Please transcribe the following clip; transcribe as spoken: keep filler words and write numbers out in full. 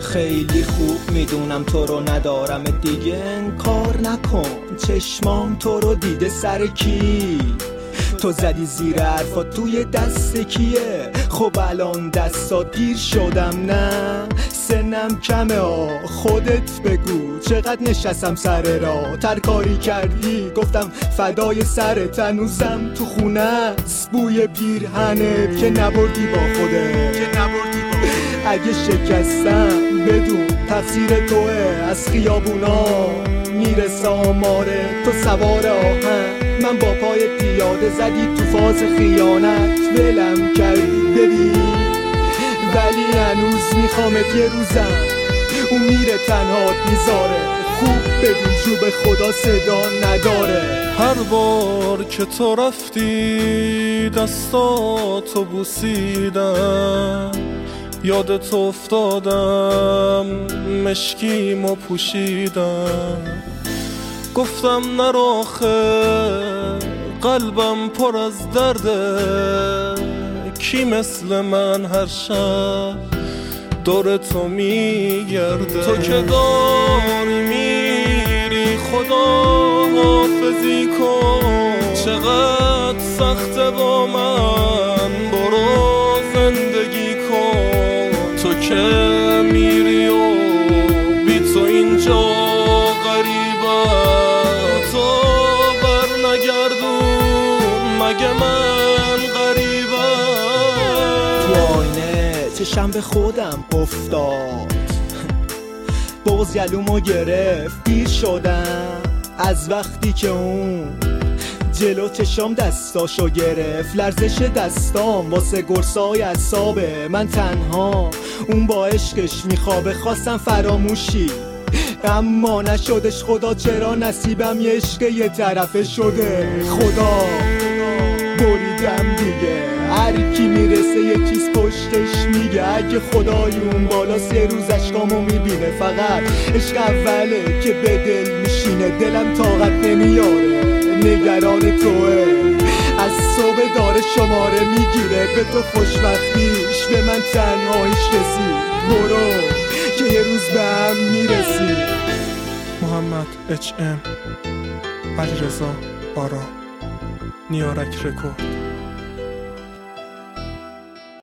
خیلی خوب میدونم تو رو ندارم دیگه، انکار نکن چشمام تو رو دیده سر کی. تو زدی زیر حرفا توی دست کیه؟ خب الان دستات گیر شدم نه؟ سنم کمه ها خودت بگو چقدر نشستم سر راه ترکاری کردی گفتم فدای سرت، هنوزم تو خونه است بوی پیرهنت که نبردی با خودت که نبردی با خودت. اگه شکستم بدون تقصیر توه، از خیابونا میرسه آماره تو سوار آهن، من با پای پیاده زدی تو فاز خیانت ولم کردی ببین، ولی هنوز میخوامت یه روزم اون میره تنهات میذاره، خوب بدون جو به خدا صدا نداره. هر بار که تو رفتی دستاتو بوسیدم، یادت افتادم مشکیمو پوشیدم، گفتم نرو آخه قلبم پر از درده، کی مثل من هر شب دور تو میگرده. تو که داری میری خدا حافظی کن، چقدر سخته با من برو زندگی کن. تو که میری و بی تو اینجا غریبه، تو بر نگردون مگه من غریبه. تو آینه چشم به خودم افتاد، بغض گلومو گرفت پیر شدم از وقتی که اون جلو چشام دستاشو گرفت، لرزش دستام واسه گرسای اعصابه، من تنها اون با عشقش میخوابه، خواستم فراموشی اما نشدش، خدا چرا نصیبم یه عشق یه طرفه شده، خدا بریدم دیگه، هر کی میرسه یه چیز پشتش میگه، اگه خدای اون بالاست یه روز عشقامو میبینه، فقط عشق اوله که به دل میشینه، دلم طاقت نمیاره نگران توه، از صبح داره شماره میگیره، به تو خوشبختیش به من تنهاییش رسید، برو که یه روز به هم میرسی. محمد اچ ام، علیرضا آرا، نیارک رکورد.